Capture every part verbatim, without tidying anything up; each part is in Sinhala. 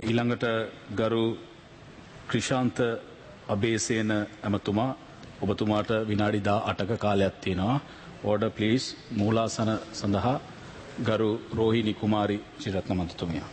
ඊළඟට ගරු ක්‍රිෂාන්ත අබේසේන ඇමතුමා ඔබතුමාට විනාඩි දාඅටක කාලයක් තියෙනවා. Order please. මූලාසන සඳහා ගරු රෝහිණි කුමාරි ශ්‍රීරත්න මන්ත්‍රතුමිය.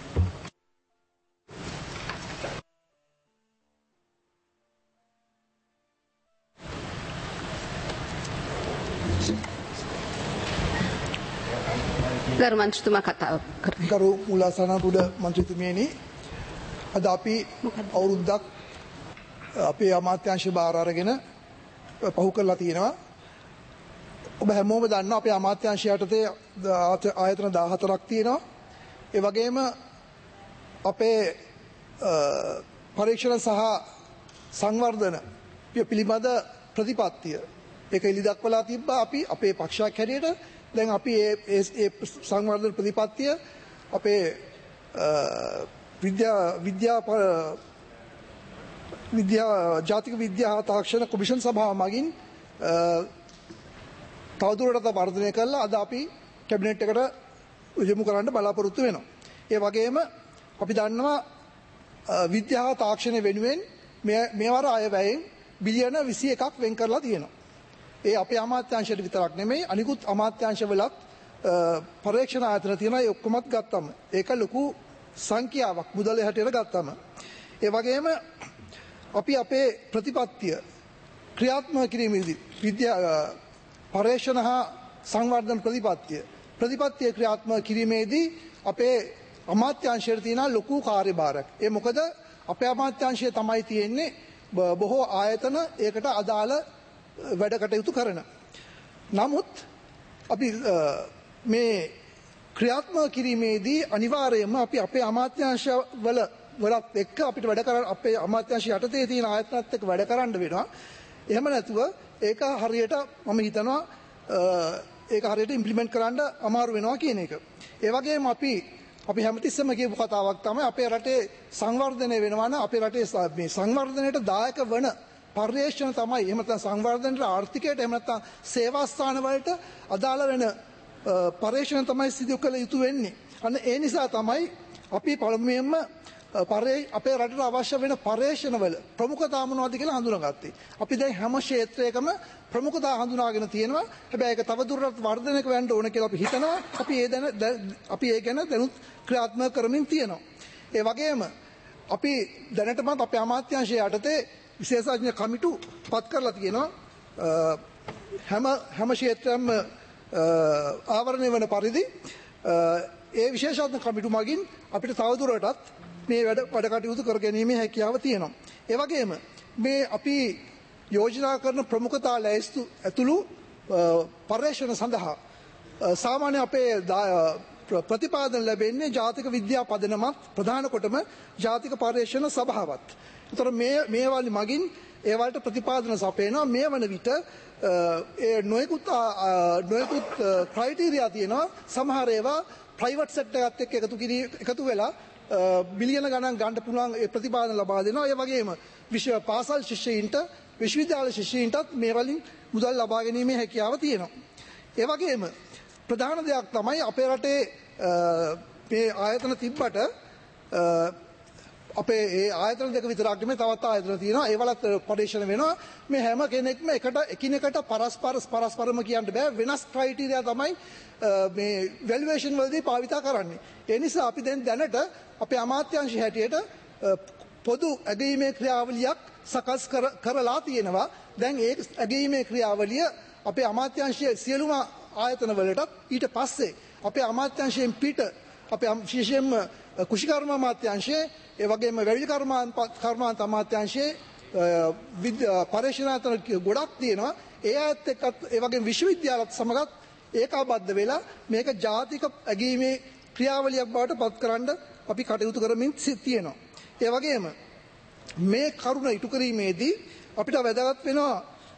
ගරු මන්ත්‍රීතුමා කතාව කරන්න. ගරු මූලාසනාරූඪ මන්ත්‍රීතුමියනි, අද අපි අවුරුද්දක් අපේ අමාත්‍යාංශ බාර අරගෙන පහු කරලා තියෙනවා. ඔබ හැමෝම දන්නවා අපේ අමාත්‍යාංශය යටතේ ආයතන දාහතරක් තියෙනවා. ඒ වගේම අපේ පරීක්ෂණ සහ සංවර්ධන පිළිබඳ ප්‍රතිපත්තිය ඒක එළි දක්වලා තිබ්බා. අපි අපේ පක්ෂයක් හැටියට දැන් අපි ඒ සංවර්ධන ප්‍රතිපත්තිය අපේ විද්‍යා විද්‍යා විද්‍යා ජාතික විද්‍යා තාක්ෂණ කොමිෂන් සභාව මගින් තවදුරටත් වර්ධනය කළා. අද අපි කැබිනට් එකට යොමු කරන්න බලාපොරොත්තු වෙනවා. ඒ වගේම අපි දන්නවා විද්‍යා තාක්ෂණ වෙනුවෙන් මේවර අයවැයෙන් බිලියන විසි එකක් වෙන් කරලා තියෙනවා. ඒ අපේ අමාත්‍යාංශයට විතරක් නෙමෙයි අනිකුත් අමාත්‍යාංශවලත් පරීක්ෂණ ආයතන තියෙනවා. ඒ ඔක්කොමත් ගත්තම ඒක ලොකු සංඛ්‍යාවක් මුදල් හැටියට ගත්තම. ඒ වගේම අපි අපේ ප්‍රතිපත්තිය ක්‍රියාත්මක කිරීමේදී විද්‍යා පරීක්ෂණ හා සංවර්ධන ප්‍රතිපත්තිය ප්‍රතිපත්තිය ක්‍රියාත්මක කිරීමේදී අපේ අමාත්‍යාංශයට තියෙන ලොකු කාර්යභාරයක්. ඒ මොකද අපේ අමාත්‍යාංශය තමයි තියෙන්නේ බොහෝ ආයතන ඒකට අදාළ වැඩ කටයුතු කරන. නමුත් අපි මේ ක්‍රියාත්මක කිරීමේදී අනිවාර්යයෙන්ම අපි අපේ අමාත්‍යාංශවල වලත් එක්ක අපිට වැඩ කරන්න අපේ අමාත්‍යාංශ යටතේ තියෙන ආයතනත් එක්ක වැඩ කරන්න වෙනවා. එහෙම නැතුව ඒක හරියට මම හිතනවා ඒක හරියට ඉම්ප්ලිමන්ට් කරන්න අමාරු වෙනවා කියන එක. ඒ වගේම අපි අපි හැමතිස්සෙම කියපු කතාවක් තමයි අපේ රටේ සංවර්ධනය වෙනවා නම් අපේ රටේ මේ සංවර්ධනයට දායක වන පර්යේෂණ තමයි එහෙම නැත්නම් සංවර්ධනයට ආර්ථිකයට එහෙම නැත්නම් සේවා ස්ථාන වලට අදාළ වෙන පර්යේෂණ තමයි සිදු කළ යුතු වෙන්නේ. අන්න ඒ නිසා තමයි අපි පළමුවෙන්ම අපේ රටට අවශ්‍ය වෙන පර්යේෂණවල ප්‍රමුඛතාව මොනවද කියලා හඳුනාගත්තේ. අපි දැන් හැම ක්ෂේත්‍රයකම ප්‍රමුඛතාව හඳුනාගෙන තියෙනවා. හැබැයි ඒක තවදුරටත් වර්ධනය වෙන්න ඕන කියලා අපි හිතනවා. අපි ඒ දැන අපි ඒ ගැන දැනුත් ක්‍රියාත්මක කරමින් තියෙනවා. ඒ වගේම අපි දැනටමත් අපේ අමාත්‍යාංශය යටතේ විශේෂඥ කමිටු පත් කරලා තියෙනවා. හැම හැම ක්ෂේත්‍රයක්ම ආවරණය වෙන පරිදි ඒ විශේෂඥ කමිටු මගින් අපිට තවදුරටත් මේ වැඩ වැඩ කටයුතු කර ගැනීමේ හැකියාව තියෙනවා. ඒ වගේම මේ අපි යෝජනා කරන ප්‍රමුඛතා ලැයිස්තු ඇතුළු පර්යේෂණ සඳහා සාමාන්‍ය අපේ ප්‍රතිපාදන ලැබෙන්නේ ජාතික විද්‍යා පදනමත් ප්‍රධාන කොටම ජාතික පර්යේෂණ සභාවත්. ඒතර මේ මේවල මගින් ඒවලට ප්‍රතිපාදන සපයනවා. මේ වන විට ඒ නොයෙකුත් නොයෙකුත් ක්‍රයිටීරියා තියෙනවා. සමහර ඒවා ප්‍රයිවට් සෙක්ටර් එකත් එක්ක එකතු කිරී එකතු වෙලා බිලියන ගණන් ගන්න පුළුවන් ඒ ප්‍රතිපාදන ලබා දෙනවා. ඒ වගේම විශ්ව පාසල් ශිෂ්‍යයින්ට විශ්වවිද්‍යාල ශිෂ්‍යයින්ටත් මේ වලින් මුදල් ලබා ගැනීමේ හැකියාව තියෙනවා. ඒ වගේම ප්‍රධාන දෙයක් තමයි අපේ රටේ මේ ආයතන තිබ්බට අපේ ඒ ආයතන දෙක විතරක් නෙමෙයි තවත් ආයතන තියෙනවා. ඒවලත් පරීක්ෂණ වෙනවා. මේ හැම කෙනෙක්ම එකට එකිනෙකට පරස්පර පරස්පරම කියන්න බෑ. වෙනස් ක්‍රයිටීරියා තමයි මේ වැලුවේෂන් වලදී භාවිත කරන්නේ. ඒ නිසා අපි දැන් දැනට අපේ අමාත්‍යාංශය හැටියට පොදු ඇගීමේ ක්‍රියාවලියක් සකස් කරලා තියෙනවා. දැන් ඒ ඇගීමේ ක්‍රියාවලිය අපේ අමාත්‍යාංශයේ සියලුම ආයතන වලටත් ඊට පස්සේ අපේ අමාත්‍යාංශයෙන් පිට අපේ විශේෂයෙන්ම කුෂිකර්ම අමාත්‍යාංශයේ ඒ වගේම වැවිලි කර්මාන්ත අමාත්‍යාංශයේ පරීක්ෂණායතන ගොඩක් තියෙනවා. ඒ අයත් එක්කත් ඒ වගේම විශ්වවිද්‍යාලත් සමගත් ඒකාබද්ධ වෙලා මේක ජාතික ඇගීමේ ක්‍රියාවලියක් බවට පත් කරන්න අපි කටයුතු කරමින් තියෙනවා. ඒ වගේම මේ කරුණ ඉටු කිරීමේදී අපිට වැදගත් වෙනවා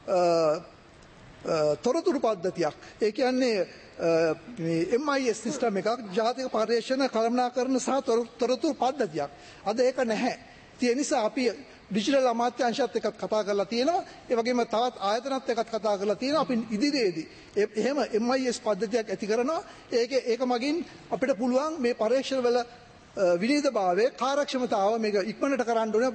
තොරතුරු පද්ධතියක්. ඒ කියන්නේ එම් අයි එස් සිස්ටම් එකක් ජාතික පර්යේෂණ කළමනාකරණ සහ තොරතුරු පද්ධතියක්. අද ඒක නැහැ. ඒ නිසා අපි ඩිජිටල් අමාත්‍යාංශයත් එක්ක කතා කරලා තියෙනවා. ඒ වගේම තවත් ආයතනත් එක්ක කතා කරලා තියෙනවා. අපි ඉදිරියේදී එහෙම එම් අයි එස් පද්ධතියක් ඇති කරනවා. ඒක ඒක මගින් අපිට පුළුවන් මේ පරීක්ෂණ වල විනීතභාවය කාර්යක්ෂමතාව මේක ඉක්මනට කරන්න ඕන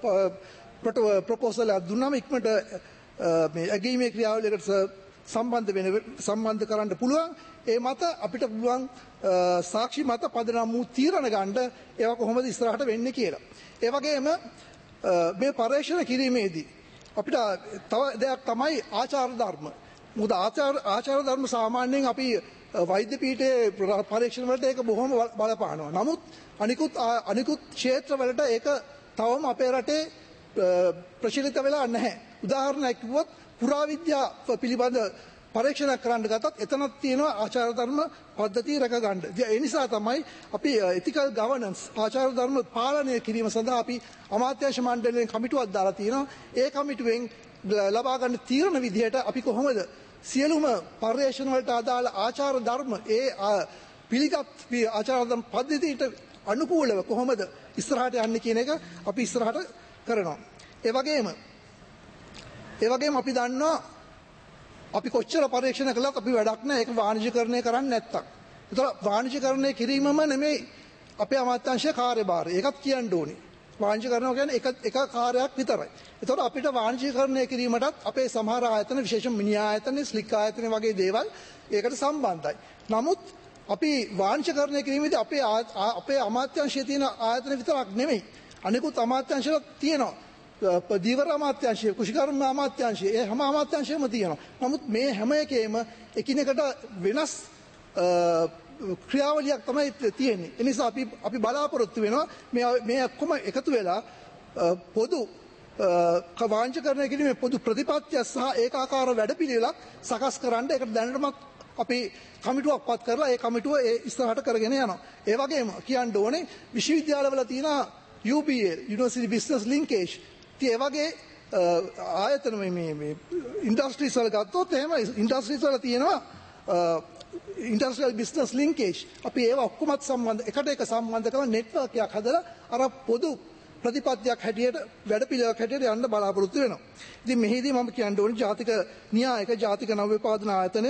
ප්‍රොපෝසල් එකක් දුන්නාම ඉක්මනට මේ ඇගීමේ ක්‍රියාවලියකට සම්බන්ධ වෙන සම්බන්ධ කරන්න පුළුවන්. ඒ මත අපිට පුළුවන් සාක්ෂි මත පදනම් වූ තීරණ ගන්න ඒවා කොහොමද ඉස්සරහට වෙන්නේ කියලා. ඒ වගේම මේ පරීක්ෂණ කිරීමේදී අපිට තව දෙයක් තමයි ආචාර ධර්ම. මොකද ආචාර ආචාර ධර්ම සාමාන්‍යයෙන් අපි වෛද්‍ය පීඨයේ පරීක්ෂණ වලට ඒක බොහොම බලපානවා. නමුත් අනිකුත් අනිකුත් ක්ෂේත්‍ර වලට ඒක තවම අපේ රටේ ප්‍රචලිත වෙලා නැහැ. උදාහරණයක් කිව්වොත් පුරාවිද්‍යා පිළිබඳ පරීක්ෂණ කරන්න ගත්තත් එතනක් තියෙනවා ආචාර ධර්ම පද්ධතිය රැක ගන්න. ඒ නිසා තමයි අපි ethical governance ආචාර ධර්ම පාලනය කිරීම සඳහා අපි අමාත්‍යාංශ මණ්ඩලයෙන් කමිටුවක් දාලා තියෙනවා. ඒ කමිටුවෙන් ලබා ගන්න තීරණ විදිහට අපි කොහොමද සියලුම පර්යේෂණ වලට අදාළ ආචාර ධර්ම ඒ පිළිගත් ආචාර ධර්ම පද්ධතියට අනුකූලව කොහොමද ඉස්සරහට යන්නේ කියන එක අපි ඉස්සරහට කරනවා. ඒ වගේම ඒ වගේම අපි දන්නවා අපි කොච්චර පරීක්ෂණ කළත් අපි වැඩක් නැහැ ඒක වාණිජ්‍යකරණය කරන්නේ නැත්තම්. ඒතර වාණිජ්‍යකරණය කිරීමම නෙමෙයි අපේ අමාත්‍යාංශයේ කාර්යභාරය. ඒකත් කියන්න ඕනේ. වාණිජ්‍යකරණය කියන්නේ එක එක කාර්යයක් විතරයි. ඒතකොට අපිට වාණිජ්‍යකරණය කිරීමටත් අපේ සමහර ආයතන විශේෂයෙන් මිනි ආයතන, ස්ලික් ආයතන වගේ දේවල් ඒකට සම්බන්ධයි. නමුත් අපි වාණිජ්‍යකරණය කිරීමේදී අපේ අපේ අමාත්‍යාංශයේ තියෙන ආයතන විතරක් නෙමෙයි. අනිකුත් අමාත්‍යාංශවල තියෙනවා. දීවර අමාත්‍යාංශය, කුෂිකර්ම අමාත්‍යාංශය, ඒ හැම අමාත්‍යාංශයම තියෙනවා. නමුත් මේ හැම එකේම එකිනෙකට වෙනස් ක්‍රියාවලියක් තමයි තියෙන්නේ. ඒ නිසා අපි අපි බලාපොරොත්තු වෙනවා මේ මේ ඔක්කොම එකතු වෙලා පොදු වාණිජ්‍යකරණය කිරීමේ පොදු ප්‍රතිපත්තිය සහ ඒකාකාර වැඩපිළිවෙලක් සකස් කරන්න. ඒකට දැනටමත් අපි කමිටුවක් පත් කරලා ඒ කමිටුව ඒ ඉස්සරහට කරගෙන යනවා. ඒ වගේම කියන්න ඕනේ විශ්වවිද්‍යාලවල තියෙන U B L University Business Linkage ඒ වගේ ආයතන මේ මේ ඉන්ඩස්ට්‍රීස් වල ගත්තොත් එහෙම ඉන්ඩස්ට්‍රීස් වල තියෙනවා ඉන්ඩස්ට්‍රියල් බිස්නස් ලින්කේජ්. අපි ඒවා ඔක්කොමත් සම්බන්ධ එකට එක සම්බන්ධ කරලා නෙට්වර්ක් එකක් හදලා අර පොදු ප්‍රතිපත්තියක් හැටියට වැඩපිළිවෙලක් හැටියට යන්න බලාපොරොත්තු වෙනවා. ඉතින් මෙහිදී මම කියන්න ඕනේ ජාතික න්‍යායක ජාතික නවෝපාදන ආයතනය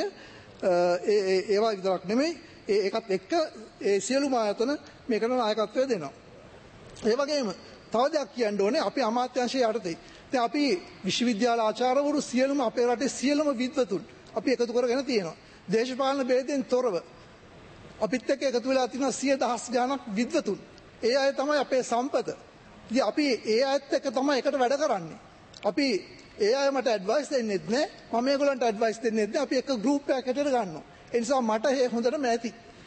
ඒ ඒවා විතරක් නෙමෙයි ඒ එකත් එක්ක ඒ සියලුම ආයතන මේකට නායකත්වය දෙනවා. ඒ වගේම තව දෙයක් කියන්න ඕනේ අපි අමාත්‍යාංශයේ යටතේ. දැන් අපි විශ්වවිද්‍යාල ආචාර්යවරු සියලුම අපේ රටේ සියලුම විද්වතුන් අපි එකතු කරගෙන තියෙනවා. දේශපාලන ભેදයෙන් තොරව අපිත් එක්ක එකතු වෙලා තියෙනවා සිය දහස් ගණනක් විද්වතුන්. ඒ අය තමයි අපේ සම්පත. ඉතින් අපි ඒ අයත් එක්ක තමයි එකට වැඩ කරන්නේ. අපි ඒ අය මට ඇඩ්වයිස් දෙන්නෙත් නෑ. මම ඒගොල්ලන්ට ඇඩ්වයිස් දෙන්නෙත් නෑ. අපි එක ගෲප් එකක් හැටියට ගන්නවා. ඒ නිසා මට ඒ හොඳටම ඇති.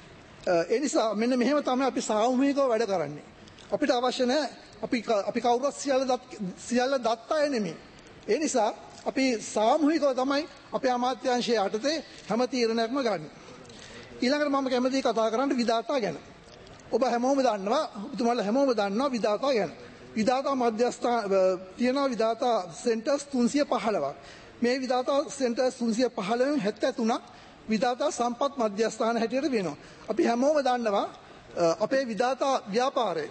ඒ නිසා මෙන්න මෙහෙම තමයි අපි සාමූහිකව වැඩ කරන්නේ. අපිට අවශ්‍ය නැහැ අපි අපි කවුරුත් සියල්ල සියල්ල දත්ත අය නෙමෙයි. ඒ නිසා අපි සාමූහිකව තමයි අපේ අමාත්‍යාංශයේ යටතේ හැම තීරණයක්ම ගන්න. ඊළඟට මම කැමතියි කතා කරන්න විධාතා ගැන. ඔබ හැමෝම දන්නවා, ඔබතුමාලා හැමෝම දන්නවා විධාතා ගැන. විධාතා මධ්‍යස්ථාන තියෙනවා විධාතා සෙන්ටර්ස් තුන්සිය පහළොවක්. මේ විධාතා සෙන්ටර්ස් තුන්සිය පහළොවෙන් හැත්තෑ තුනක් විධාතා සම්පත් මධ්‍යස්ථාන හැටියට වෙනවා. අපි හැමෝම දන්නවා අපේ විධාතා ව්‍යාපාරය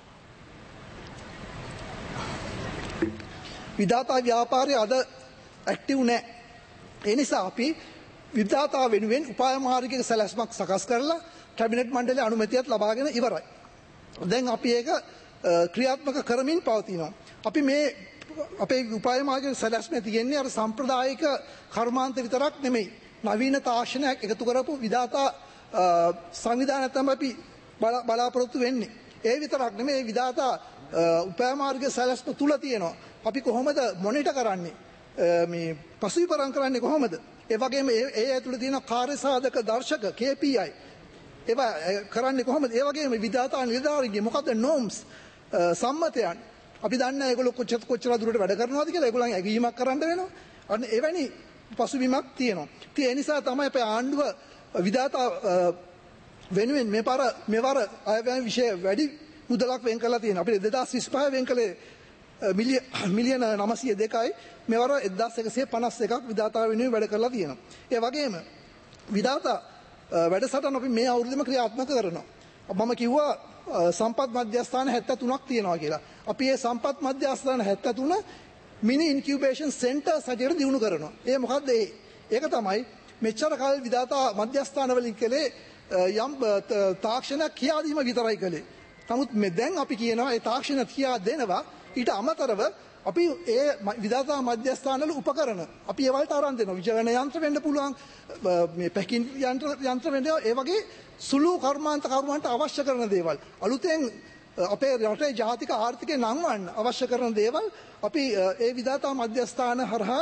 විධාතා ව්‍යාපාරය අද ඇක්ටිව් නැහැ. ඒ නිසා අපි විධාතා වෙනුවෙන් උපාය මාර්ගික සැලැස්මක් සකස් කරලා කැබිනට් මණ්ඩලයේ අනුමැතියත් ලබාගෙන ඉවරයි. දැන් අපි ඒක ක්‍රියාත්මක කරමින් පවතිනවා. අපි මේ අපේ උපාය මාර්ගික සැලැස්මේ තියෙන්නේ අර සම්ප්‍රදායික කර්මාන්ත විතරක් නෙමෙයි. නවීන තාක්ෂණයක් එකතු කරපු විධාතා සංවිධානයක් තමයි අපි බලාපොරොත්තු වෙන්නේ. ඒ විතරක් නෙමෙයි විධාතා උපාය මාර්ගික සැලැස්ම තුල තියෙනවා. අපි කොහොමද මොනිටර් කරන්නේ මේ පසුවිපරම් කරන්නේ කොහොමද? ඒ වගේම ඒ ඇතුළේ තියෙන කාර්ය සාධක දර්ශක K P I ඒවා කරන්නේ කොහොමද? ඒ වගේම විධාතා නිලධාරීන්ගේ මොකද්ද norms සම්මතයන් අපි දන්නේ ඒගොල්ලෝ කොච්චර කොච්චර දුරට වැඩ කරනවද කියලා ඒගොල්ලන් ඇගීමක් කරන්න වෙනවා. අන්න එවැනි පසුබිමක් තියෙනවා. ඉතින් ඒ නිසා තමයි අපේ ආණ්ඩුව විධාතා වෙනුවෙන් මේ පාර මෙවර අයවැය විෂය වැඩි මුදලක් වෙන් කරලා තියෙනවා. අපිට දෙදාස් විසිපහ වෙන් කළේ මිලියන නවසිය දෙකයි මෙවර එක්දාස් එකසිය පනස් එකක් විධාතා වෙනුවෙන් වැඩ කරලා තියෙනවා. ඒ වගේම විධාතා වැඩසටහන අපි මේ අවුරුද්දේම ක්‍රියාත්මක කරනවා. මම කිව්වා සම්පත් මධ්‍යස්ථාන හැත්තෑ තුනක් තියෙනවා කියලා. අපි මේ සම්පත් මධ්‍යස්ථාන හැත්තෑ තුන මිනි ඉන්කියුබේෂන් සෙන්ටර්ස් හැටියට දියුණු කරනවා. ඒ මොකද්ද ඒ? ඒක තමයි මෙච්චර කාල විධාතා මධ්‍යස්ථාන වලින් කලේ යම් තාක්ෂණයක් කියා දීම විතරයි කලේ. නමුත් මේ දැන් අපි කියනවා ඒ තාක්ෂණ තියා දෙනවා ඊට අමතරව අපි ඒ විධාතා මධ්‍යස්ථානවල උපකරණ අපි ඒවලට අරන් දෙනවා. විජවන යන්ත්‍ර වෙන්න පුළුවන්, මේ පැකින් යන්ත්‍ර යන්ත්‍ර වෙන්න ඒ වගේ සුළු කර්මාන්ත කරුවන්ට අවශ්‍ය කරන දේවල්. අලුතෙන් අපේ රටේ ජාතික ආර්ථිකය නංවන්න අවශ්‍ය කරන දේවල් අපි ඒ විධාතා මධ්‍යස්ථාන හරහා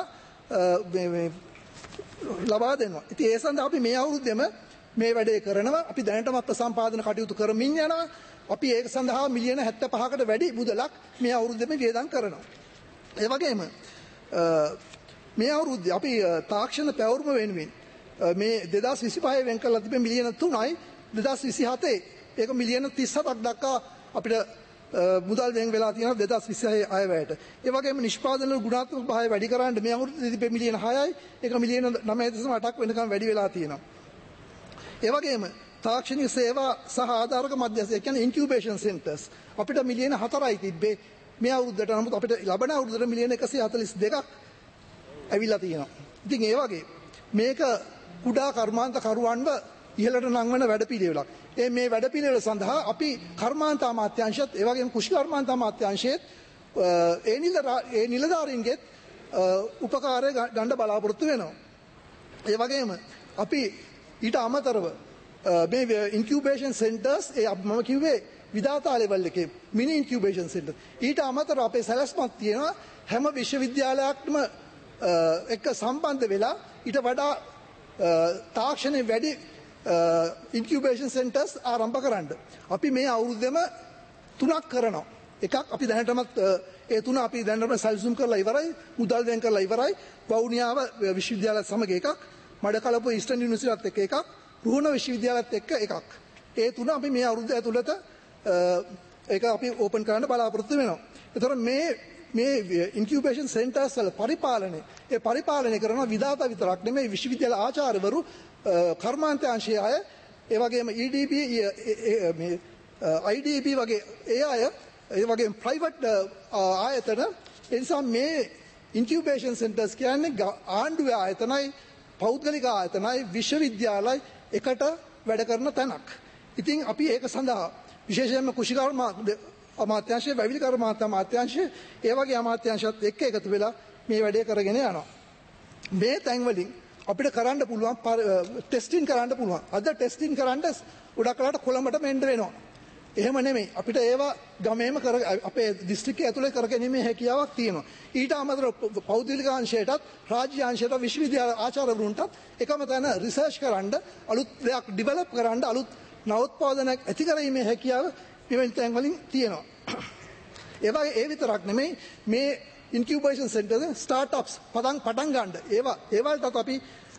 ලබා දෙනවා. ඉතින් ඒ සඳහා අපි මේ අවුරුද්දෙම මේ වැඩේ කරනවා. අපි දැනටම ප්‍රසම්පාදන කටයුතු කරමින් යනවා. අපි ඒක සඳහා මිලියන හැත්තෑපහකට වැඩි මුදලක් මේ අවුරුද්දෙම වියදම් කරනවා. ඒ වගේම මේ අවුරුද්දේ අපි තාක්ෂණ පැවරුම වෙනුවෙන් මේ දෙදාස් විසිපහේ වෙන් කරලා තිබෙන මිලියන තුනයි දෙදාස් විසිහතේ ඒක මිලියන තිස් හතක් දක්වා අපිට මුදල් වෙන් වෙලා තියෙනවා දෙදාස් විසිහේ අයවැයට. ඒ වගේම නිෂ්පාදන ගුණාත්මක භාවය වැඩි කරන්න මේ අවුරුද්දේ තිබෙන මිලියන හයයි ඒක මිලියන නවය දශම අටක් වෙනකම් වැඩි වෙලා තියෙනවා. ඒ වගේම තාක්ෂණික සේවා සහ ආධාරක මධ්‍යස්ථ කියන්නේ ඉන්කියුබේෂන් සෙන්ටර්ස් අපිට මිලියන හතරයි තිබ්බේ මේ අවුරුද්දට. නමුත් අපිට ලබන අවුරුද්දට මිලියන එකසිය හතළිස් දෙකක් ඇවිල්ලා තියෙනවා. ඉතින් ඒ වගේ මේක කුඩා කර්මාන්ත කරුවන්ව ඉහළට නංවන වැඩපිළිවෙලක්. ඒ මේ වැඩපිළිවෙල සඳහා අපි කර්මාන්ත අමාත්‍යාංශයත් ඒ වගේම කෘෂි කර්මාන්ත අමාත්‍යාංශයේත් ඒ නිල ඒ නිලධාරීන්ගෙත් උපකාරය ගන්න බලාපොරොත්තු වෙනවා. ඒ වගේම අපි ඊට අමතරව මේ ඉන්කියුබේෂන් සෙන්ටර්ස් ඒ මම කිව්වේ විධාතා ලෙවල් එකේ මිනි ඉන්කියුබේෂන් සෙන්ටර්. ඊට අමතරව අපේ සැලැස්මක් තියෙනවා හැම විශ්වවිද්‍යාලයක්ම එක්ක සම්බන්ධ වෙලා ඊට වඩා තාක්ෂණයේ වැඩි ඉන්කියුබේෂන් සෙන්ටර්ස් ආරම්භ කරන්න. අපි මේ අවුරුද්දෙම තුනක් කරනවා. එකක් අපි දැනටමත් ඒ තුන අපි දැනටම සැලසුම් කරලා ඉවරයි, මුදල් වෙන් කරලා ඉවරයි. වවුනියාව විශ්වවිද්‍යාලයත් සමග එකක්, මඩකලපුව ඊස්ටර්න් යුනිවර්සිටියත් එක්ක එකක්, රුහුණ විශ්වවිද්‍යාලයත් එක්ක එකක්. ඒ තුන අපි මේ අවුරුද්ද ඇතුළත ඒක අපි ඕපන් කරන්න බලාපොරොත්තු වෙනවා. ඒතකොට මේ මේ ඉන්කියුබේෂන් සෙන්ටර්ස් වල පරිපාලනය ඒ පරිපාලනය කරන විධාතා විතරක් නෙමෙයි විශ්වවිද්‍යාල ආචාර්යවරු කර්මාන්තයන්ශය අය ඒ වගේම E D B මේ I D B වගේ ඒ අය ඒ වගේම ප්‍රයිවට් ආයතන ඒ නිසා මේ ඉන්කියුබේෂන් සෙන්ටර්ස් කියන්නේ ආණ්ඩුවේ ආයතනයි පෞද්ගලික ආයතනයි විශ්වවිද්‍යාලයි එකට වැඩ කරන තැනක්. ඉතින් අපි ඒක සඳහා විශේෂයෙන්ම කෘෂි කර්ම අමාත්‍යාංශය, වැවිලි කර්ම අමාත්‍යාංශය ඒ වගේ අමාත්‍යාංශات එක්ක එකතු වෙලා මේ වැඩේ කරගෙන යනවා. මේ තැන් වලින් අපිට කරන්න පුළුවන් ටෙස්ටිං කරන්න පුළුවන්. අද ටෙස්ටිං කරන්න ගොඩක් වෙලාට කොළඹට එන්න වෙනවා. එහෙම නෙමෙයි. අපිට ඒවා ගමේම කර අපේ දිස්ත්‍රික්කය ඇතුලේ කරගැනීමේ හැකියාවක් තියෙනවා. ඊට අමතරව පෞද්ගලික අංශයටත් රාජ්‍ය අංශයටත් විශ්වවිද්‍යාල ආචාර්යවරුන්ටත් එකම තැන රිසර්ච් කරන්න, අලුත් දෙයක් ඩිවෙලොප් කරන්න, අලුත් නවෝත්පාදනයක් ඇති කරීමේ හැකියාව මෙවැනි තැන් වලින් තියෙනවා. ඒ වගේ ඒ විතරක් නෙමෙයි මේ ඉන්කියුබේෂන් සෙන්ටර් ස්ටාර්ට්අප්ස් පටන් පටන් ගන්න. ඒවා ඒවලටත් අපි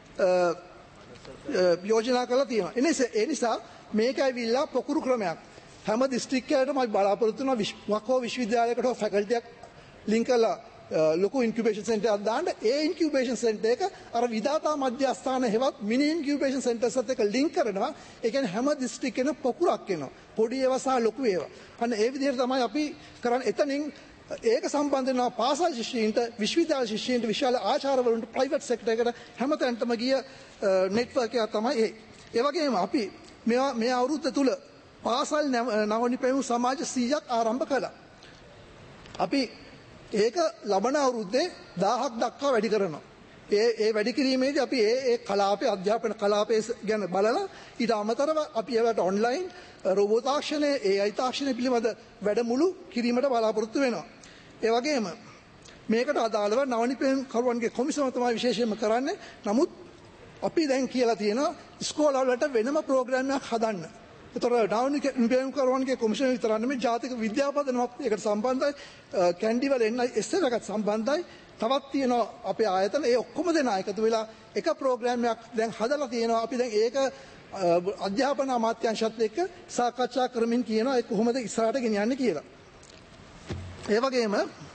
යෝජනා කරලා තියෙනවා. ඒ නිසා මේක ඇවිල්ලා පොකුරු ක්‍රමයක්. හැම දිස්ත්‍රික්කයකටම අපි බලාපොරොත්තු වෙනවා වකෝ විශ්වවිද්‍යාලයකට හෝ ෆැකල්ටි එකක් ලින්ක් කරලා ලොකු ඉන්කියුබේෂන් සෙන්ටර් එකක් දාන්න. ඒ ඉන්කියුබේෂන් සෙන්ටර් එක අර විධාතා මධ්‍යස්ථාන හෙවත් මිනි ඉන්කියුබේෂන් සෙන්ටර්ස් එක්ක ලින්ක් කරනවා. ඒ කියන්නේ හැම දිස්ත්‍රික්කෙම පොකුරක් එනවා. පොඩි ඒවා සහ ලොකු ඒවා. අන්න ඒ විදිහට තමයි අපි කරන්නේ. එතනින් ඒක සම්බන්ධ වෙනවා පාසල් ශිෂ්‍යයින්ට, විශ්වවිද්‍යාල ශිෂ්‍යයින්ට, විශාල ආචාර්යවරුන්ට, ප්‍රයිවට් සෙක්ටර් එකට හැමතැනටම ගිය නෙට්වර්ක් එකක් තමයි ඒ. ඒ වගේම අපි මේ මේ අවුරුද්ද තුල පාසල් නවනිපැයුම් සමාජ සීයක් ආරම්භ කළා. අපි ඒක ලබන අවුරුද්දේ දාහක් දක්වා වැඩි කරනවා. ඒ ඒ වැඩි කිරීමේදී අපි ඒ ඒ කලාපයේ අධ්‍යාපන කලාපයේ ගැන බලලා ඊට අමතරව අපි ඒවට ඔන්ලයින් රෝබෝ තාක්ෂණය, A I තාක්ෂණය පිළිබඳ වැඩමුළු කිරීමට බලාපොරොත්තු වෙනවා. ඒ වගේම මේකට අදාළව නවනිපැයුම් කරුවන්ගේ කොමිසම තමයි විශේෂයෙන්ම කරන්නේ. නමුත් අපි දැන් කියලා තියෙනවා ඉස්කෝල වලට වෙනම ප්‍රෝග්‍රෑම් එකක් හදන්න. ඒතර නවනිපැයුම් කරුවන්ගේ කොමිෂන් විතරක් නෙමෙයි ජාතික විද්‍යාපදනමක් ඒකට සම්බන්ධයි. කැන්ඩි වල N I S L එකත් සම්බන්ධයි. තවත් තියෙනවා අපේ ආයතන ඒ ඔක්කොම දෙනා එකතු වෙලා එක ප්‍රෝග්‍රෑම් එකක් දැන් හදලා තියෙනවා. අපි දැන් ඒක අධ්‍යාපන අමාත්‍යාංශයත් එක්ක සාකච්ඡා කරමින් කියනවා ඒ කොහොමද ඉස්සරහට ගෙනියන්නේ කියලා. ඒ වගේම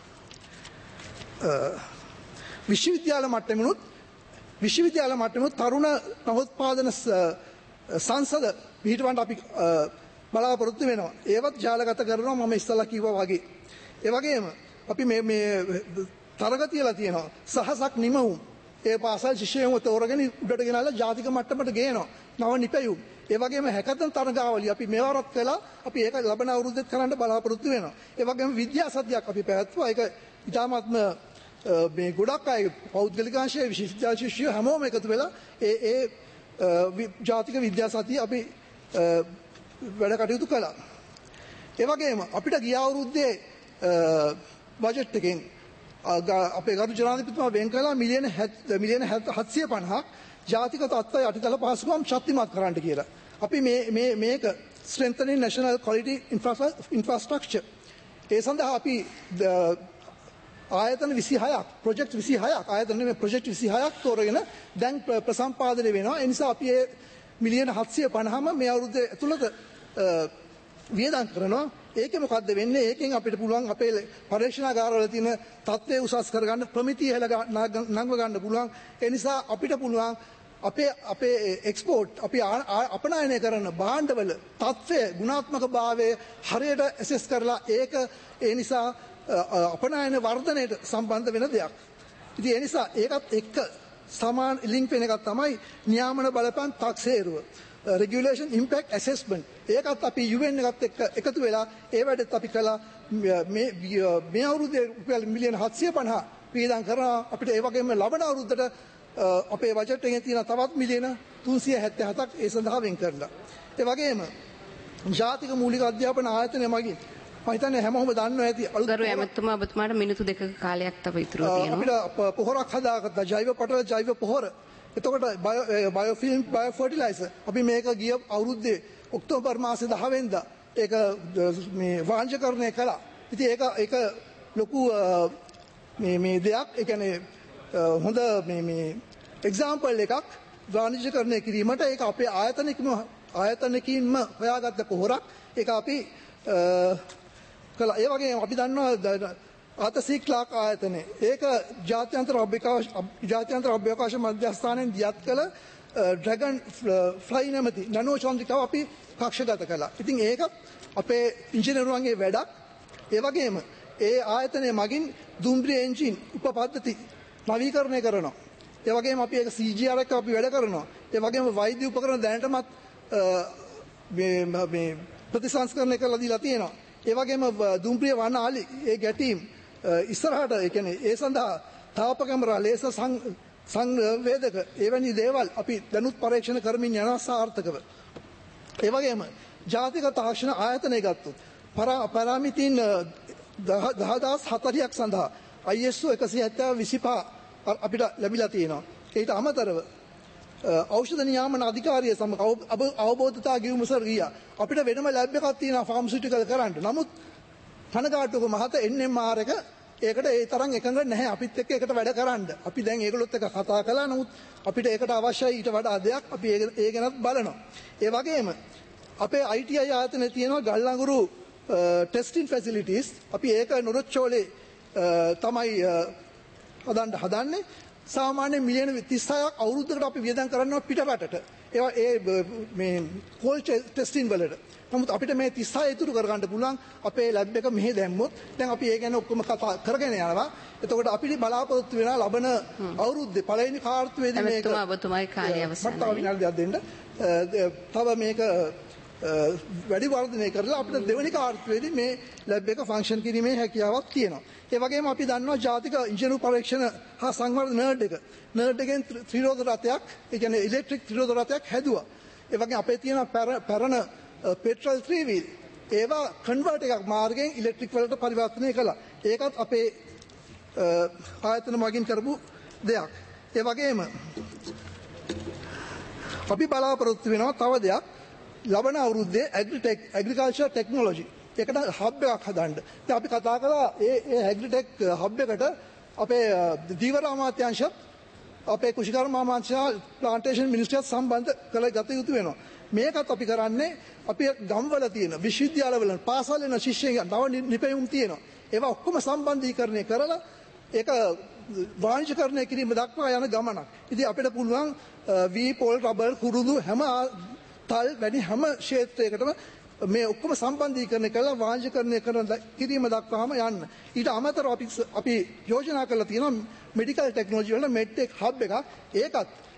විශ්වවිද්‍යාල මට්ටමෙනුත් විශ්වවිද්‍යාල මට්ටමෙනුත් තරුණ නවෝත්පාදන සංසද පිටවන්න අපි බලාපොරොත්තු වෙනවා. ඒවත් ජාලගත කරනවා මම ඉස්සලා කිව්වා වගේ. ඒ වගේම අපි මේ මේ තරගතියලා තියෙනවා සහසක් නිමවුම්. ඒ පාසල් ශිෂ්‍යයන්ව තෝරගෙන උඩට ගෙනල්ලා ජාතික මට්ටමට ගේනවා. නව නිපැයුම්. ඒ වගේම හැකතන් තරගාවලිය අපි මෙවරත් කළා. අපි ඒක ලබන අවුරුද්දෙත් කරන්න බලාපොරොත්තු වෙනවා. ඒ වගේම විද්‍යා සතියක් අපි පැවැත්වුවා. ඒක ඉතාමත්ම මේ ගොඩක් අය පෞද්ගලික අංශයේ විශ්වවිද්‍යාල ශිෂ්‍යයෝ හැමෝම එකතු වෙලා ඒ ඒ ජාතික විද්‍යා සතිය අපි වැඩ කටයුතු කළා. ඒ වගේම අපිට ගිය අවුරුද්දේ බජට් එකෙන් අපේ ගරු ජනාධිපතිතුමා වෙන් කළා මිලියන මිලියන හත්සිය පනහක් ජාතික තත්ත්ව යටිතල පහසුකම් ශක්තිමත් කරන්න කියලා. අපි මේ මේ මේක strengthening national quality infrastructure ඒ සඳහා අපි ආයතන විසිහයක් ප්‍රොජෙක්ට් විසිහයක් ආයතන නෙමෙයි ප්‍රොජෙක්ට් විසිහයක් තෝරගෙන දැන් ප්‍රසම්පාදනය වෙනවා. ඒ නිසා අපි මේ මිලියන හත්සිය පනහම මේ අවුරුද්දේ ඇතුළත වියදම් කරනවා. ඒකේ මොකද්ද වෙන්නේ? ඒකෙන් අපිට පුළුවන් අපේ පරීක්ෂණාගාරවල තියෙන තත්ත්වය උසස් කරගන්න ප්‍රමිතිය හෙල නංව ගන්න පුළුවන්. ඒ නිසා අපිට පුළුවන් අපේ අපේ එක්ස්පෝර්ට් අපි අපනයනය කරන භාණ්ඩවල තත්ත්වය ගුණාත්මක භාවය හරියට ඇසෙස් කරලා ඒක ඒ නිසා අපනයන වර්ධනයට සම්බන්ධ වෙන දෙයක්. ඉතින් ඒ නිසා ඒකත් එක්ක සමාන ලින්ක් වෙන එකක් තමයි නියාමන බලපෑම් තාක්ෂේරුව. Regulation Impact Assessment ඒකත් අපි U N එකත් එක්ක එකතු වෙලා ඒ වැඩත් අපි කළා. මේ මේ අවුරුද්දේ රුපියල් මිලියන හත්සිය පනහ වියදම් කරා. අපිට ඒ වගේම ලබන අවුරුද්දට අපේ බජට් එකේ තියෙන තවත් මිලියන තුන්සිය හැත්තෑ හතක් ඒ සඳහා වෙන් කරලා. ඒ වගේම ජාතික මූලික අධ්‍යාපන ආයතනය මගින් මම හිතන්නේ හැමෝම දන්නවා ඇති ගරු ඇමතුමා ඔබතුමාට මිනිත්තු දෙකක කාලයක් තව ඉතුරු තියෙනවා. අපිට පොහොරක් හදාගත්තා ජෛව පටල ජෛව පොහොර. එතකොට බයෝෆිල්ම් බයෝෆර්ටිලයිසර් අපි මේක ගිය අවුරුද්දේ ඔක්තෝබර් මාසේ දහ වෙනිදා ඒක මේ වාණිජකරණය කළා. ඉතින් ඒක ඒක ලොකු මේ මේ දෙයක්. ඒ කියන්නේ හොඳ මේ මේ එක්සැම්පල් එකක් වාණිජකරණය කිරීමට. ඒක අපේ ආයතනිකම ආයතනකින්ම හොයාගත්ත පොහොරක්. ඒක අපි කළා. ඒ වගේම අපි දන්නවා ආතසීක්ලාක් ආයතනය. ඒක ජාත්‍යන්තර අභ්‍යවකාශ ජාත්‍යන්තර අභ්‍යවකාශ මධ්‍යස්ථානයෙන් දියත් කළ ඩ්‍රැගන් ෆ්ලයි නැමැති නනෝ චන්ද්‍රිකාව අපි කක්ෂගත කළා. ඉතින් ඒක අපේ ඉංජිනේරුවන්ගේ වැඩක්. ඒ වගේම ඒ ආයතනය මගින් දුම්රිය එන්ජින් උපපද්ධති නවීකරණය කරනවා. ඒ වගේම අපි ඒක සී ජී ආර් එක අපි වැඩ කරනවා. ඒ වගේම වෛද්‍ය උපකරණ දැනටමත් මේ මේ ප්‍රතිසංස්කරණය කරලා දීලා තියෙනවා. ඒ වගේම දුම්රිය වනාලි ඒ ගැටීම් ඉස්සරහට ඒ කියන්නේ ඒ සඳහා තාප කැමරා ලේසර් සංවේදක එවැනි දේවල් අපි දැනුත් පරීක්ෂණ කරමින් යනවා සාර්ථකව. ඒ වගේම ජාතික තාක්ෂණ ආයතනය ගත්තොත් පරාමිතීන් දහදාස් හතලිහක් සඳහා I S O එකසිය හැත්තෑ විසිපහ අපිට ලැබිලා තියෙනවා. ඊට අමතරව ඖෂධ නියාමන අධිකාරිය සමග අවබෝධතා ගිවිසුම ගියා. අපිට වෙනම ලැබ් එකක් තියෙනවා ෆාමසිටිකල් කරන්න. නමුත් කනගාටුක මහත N M R එක ඒකට ඒ තරම් එකඟ නැහැ අපිත් එක්ක ඒකට වැඩ කරන්න. අපි දැන් ඒගොල්ලොත් එක්ක කතා කළා. නමුත් අපිට ඒකට අවශ්‍යයි ඊට වඩා දෙයක්. අපි ඒ ගැනත් බලනවා. ඒ වගේම අපේ I T I ආයතනයේ තියෙනවා ගල්අඟුරු ටෙස්ටිං ෆැසිලිටිස්. අපි ඒක නොරොච්චෝලේ තමයි හදන්න හදන්නේ. සාමාන්‍ය මිලියන තිස්හයක් අවුරුද්දකට අපි වියදම් කරනවා පිටරටට. ඒවා ඒ මේ කෝල් ටෙස්ටිං වලට. නමුත් අපිට මේ තිස්හය ඉතුරු කරගන්න පුළුවන් අපේ ලැබ් එක මෙහෙ දැම්මොත්. දැන් අපි ඒ ගැන ඔක්කොම කතා කරගෙන යනවා. එතකොට අපිට බලාපොරොත්තු වෙනවා ලබන අවුරුද්දේ පළවෙනි කාර්තුවේදී මේක එමෙතුමා ඔබතුමායි කාලය අවසන්. මට තව විනාඩියක් දෙන්න. තව මේක වැඩි වර්ධනය කරලා අපිට දෙවෙනි කාර්තුවේදී මේ ලැබ් එක ෆන්ක්ෂන් කිරීමේ හැකියාවක් තියෙනවා. ඒ වගේම අපි දන්නවා ජාතික ඉංජිනේරු පරීක්ෂණ හා සංවර්ධන නර්ඩ් එක. නර්ඩ් එකෙන් ත්‍රිරෝධ රථයක්, ඒ කියන්නේ ඉලෙක්ට්‍රික් ත්‍රිරෝධ රථයක් හැදුවා. ඒ වගේම අපේ තියෙන පැරණ පෙට්‍රල් three wheel ඒවා කන්වර්ට් එකක් මාර්ගයෙන් ඉලෙක්ට්‍රික් වලට පරිවර්තනය කළා. ඒකත් අපේ ආයතන මගින් කරපු දෙයක්. ඒ වගේම අපි බලාපොරොත්තු වෙනවා තව දෙයක්. ලබන අවුරුද්දේ ඇග්‍රිටෙක් ඇග්‍රිකල්චර් ටෙක්නොලොජි ඒකට හබ් එකක් හදන්න. ඉතින් අපි කතා කළා ඒ ඒ ඇග්‍රිටෙක් හබ් එකට අපේ දීවර අමාත්‍යාංශත් අපේ කුෂිකර්ම අමාත්‍යාංශ ප්ලාන්ටේෂන් මිනිස්ට්‍රියත් සම්බන්ධ කළ ගත යුතු වෙනවා. මේකත් අපි කරන්නේ අපි ගම්වල තියෙන විශ්වවිද්‍යාලවල පාසල් වෙන ශිෂ්‍යයන් නව නිපැයුම් තියෙනවා. ඒවා ඔක්කොම සම්බන්ධීකරණය කරලා ඒක වාණිජකරණය කිරීම දක්වා යන ගමනක්. ඉතින් අපිට පුළුවන් වී පොල් රබර් කුරුඳු හැම තල් වැඩි හැම ක්ෂේත්‍රයකටම මේ ඔක්කොම සම්බන්ධීකරණය කරලා වාණිජකරණය කරන කිරීම දක්වාම යන්න. ඊට අමතරව අපි අපි යෝජනා කරලා තියෙනවා මෙඩිකල් ටෙක්නොලොජි වල මෙඩ්ටෙක් හබ් එකක්. ඒකත්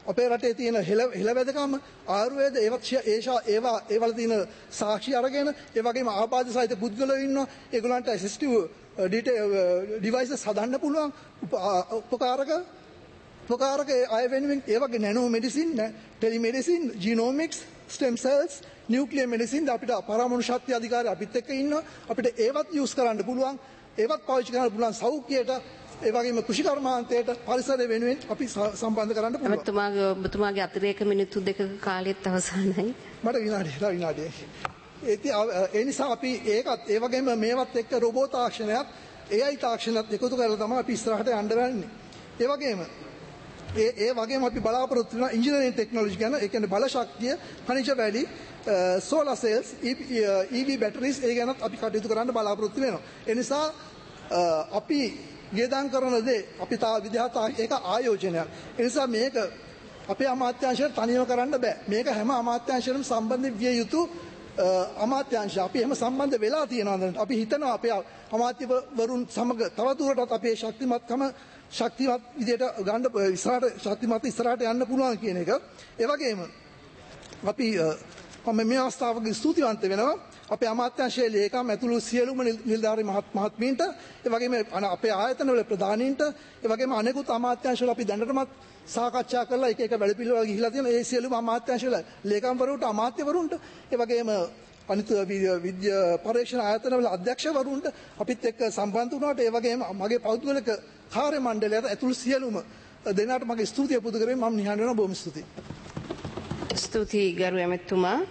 අපේ රටේ තියෙන හෙළවැදකම ආයුර්වේද ඒවත් ඒෂා ඒවා ඒවල තියෙන සාක්ෂි අරගෙන ඒ වගේම ආබාධ සහිත පුද්ගලයෝ ඉන්නවා. ඒගොල්ලන්ට ඇසිස්ටිව් ඩිවයිසස් හදන්න පුළුවන් උපකාරක උපකාරක අය වෙනුවෙන් ඒ වගේ nano medicine telemedicine genomics stem cells nuclear medicine අපිට පරමාණු ශක්තිය අධිකාරිය අපිත් එක්ක ඉන්නවා. අපිට ඒවත් යූස් කරන්න පුළුවන්. ඒවත් පාවිච්චි කරන්න පුළුවන් සෞඛ්‍යයට ඒ වගේම කෘෂි කර්මාන්තයට පරිසරය වෙනුවෙන් අපි සම්බන්ධ කරන්න පුළුවන්. ඔබතුමාගේ ඔබතුමාගේ අතිරේක මිනිත්තු දෙකක කාලයත් අවසానයි. මට විනාඩියක් විනාඩියක්. ඒ නිසා අපි ඒකත් ඒ වගේම මේවත් එක්ක රොබෝ තාක්ෂණයත් ඒ ආයි තාක්ෂණයත් එකතු කරලා තමයි අපි ඉස්සරහට යන්න වෙන්නේ. ඒ වගේම ඒ ඒ වගේම අපි බලාපොරොත්තු වෙන ඉන්ජිනේරින් ටෙක්නොලොජි ගැන ඒ කියන්නේ බල ශක්තිය khනිජ වැලි solar cells E V batteries ඒ ගැනත් අපි කටයුතු කරන්න බලාපොරොත්තු වෙනවා. ඒ නිසා අපි ගේදාන් කරන දේ අපි තා විද්‍යාත්මක ඒක ආයෝජනයක්. ඒ නිසා මේක අපේ අමාත්‍යාංශයට තනියම කරන්න බෑ. මේක හැම අමාත්‍යාංශයකම සම්බන්ධ විය යුතු අමාත්‍යාංශ. අපි එහෙම සම්බන්ධ වෙලා තියෙනවා. අපි හිතනවා අපේ අමාත්‍යවරුන් සමග තවදුරටත් අපේ ශක්තිමත්කම ශක්තිමත් විදියට ගන්න ඉස්සරහට ශක්තිමත් ඉස්සරහට යන්න පුළුවන් කියන එක. ඒ වගේම අපි මම මේ අවස්ථාවක ස්තුතිවන්ත වෙනවා අපේ අමාත්‍යාංශයේ ලේකම් ඇතුළු සියලුම නිලධාරී මහත්මීන්ට, ඒ වගේම අපේ ආයතනවල ප්‍රධානීන්ට, ඒ වගේම අනෙකුත් අමාත්‍යාංශවල අපි දැනටමත් සාකච්ඡා කරලා එක එක වැඩපිළිවෙළ ගිහිලා තියෙන ඒ සියලුම අමාත්‍යාංශවල ලේකම්වරුන්ට, අමාත්‍යවරුන්ට, ඒ වගේම අනිත් විද්‍යා පරීක්ෂණ ආයතනවල අධ්‍යක්ෂවරුන්ට අපිත් එක්ක සම්බන්ධ වුණාට, ඒ වගේම මගේ පෞද්ගලික කාර්ය මණ්ඩලයට ඇතුළු සියලුම දෙනාට මගේ ස්තුතිය පුද කරමින් මම නිහඬ වෙනවා. බොහොම ස්තුතියි. ස්තුතියි ගරු ඇමතුමා.